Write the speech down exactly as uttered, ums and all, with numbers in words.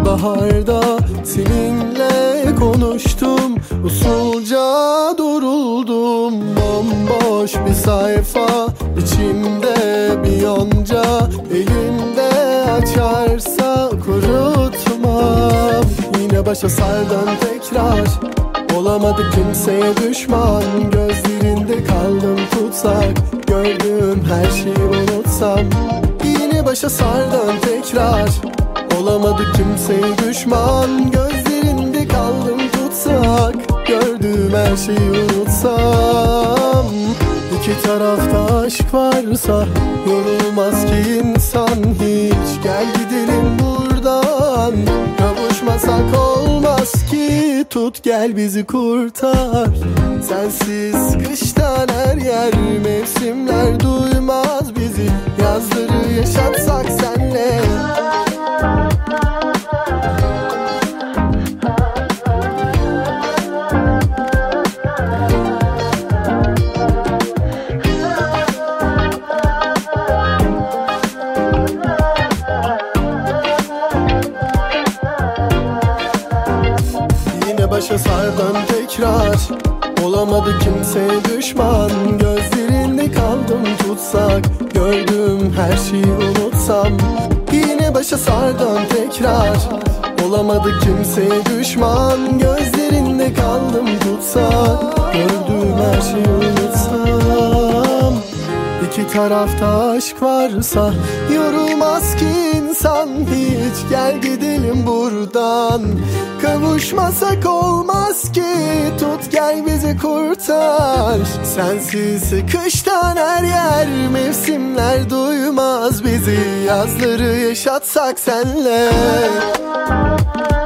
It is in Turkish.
baharda seninle konuştum, usulca duruldum. Bomboş bir sayfa, içimde bir yonca, elimde açarsa kurutmam. Yine başa sardan tekrar, olamadık kimseye düşman. Gözlerinde kaldım tutsak, gördüğüm her şeyi unutsam. Yine başa sardan tekrar, olamadık kimseye düşman. Gözlerinde kaldım tutsak, gördüğüm her şeyi unutsam. İki tarafta aşk varsa yorulmaz ki insan hiç. Gel gidelim buradan, kavuşmasak olmaz ki. Tut gel bizi kurtar, sensiz kıştan her yer. Mevsimler duymaz bizi, yazları yaşatsak senle. Başa sardan tekrar, olamadı kimseye düşman. Gözlerinde kaldım tutsak, gördüğüm her şeyi unutsam. Yine başa sardan tekrar, olamadı kimseye düşman. Gözlerinde kaldım tutsak, gördüğüm her şeyi unutsam. İki tarafta aşk varsa yorulmaz ki insan hiç. Gel gidelim buradan, kavuşmasak olmaz ki. Tut gel bizi kurtar, sensiz kıştan her yer. Mevsimler duymaz bizi, yazları yaşatsak senle.